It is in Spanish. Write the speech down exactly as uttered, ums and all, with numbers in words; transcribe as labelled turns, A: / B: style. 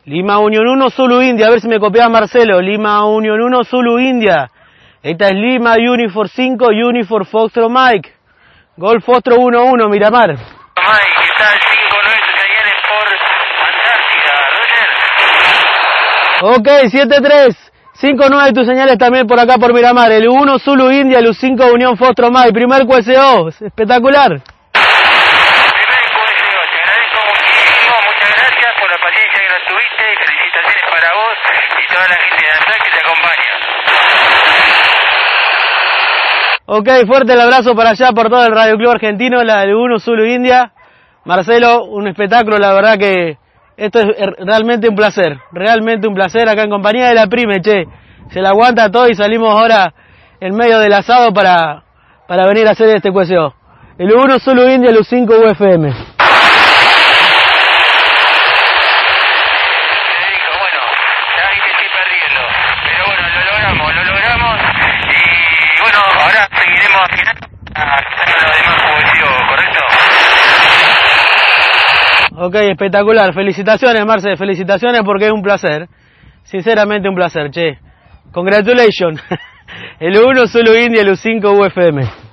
A: Lima Unión uno, Zulu India, a ver si me copiaba Marcelo. Lima Unión uno, Zulu India. Esta es Lima Unifor cinco, Unifor Foxtrot Mike. Golf Foxtrot uno uno, Miramar.
B: Mike, está el cinco nueve, tu señal es por Antártida, Roger.
A: Ok, siete tres, cinco nueve, tus señales también por acá por Miramar. El U uno Zulu India, el U cinco Unión Foxtrot Mike. Primer Q S O, espectacular. Ok, fuerte el abrazo para allá por todo el Radio Club Argentino, la del uno Zulu India. Marcelo, un espectáculo, la verdad que esto es realmente un placer, realmente un placer acá en compañía de la Prime, che. Se la aguanta todo y salimos ahora en medio del asado para, para venir a hacer este Q S O. El uno Zulu India, el U cinco U F M. Ok, espectacular. Felicitaciones, Marce, felicitaciones porque es un placer. Sinceramente un placer, che. Congratulations. El U uno Zulu India, el U cinco U F M.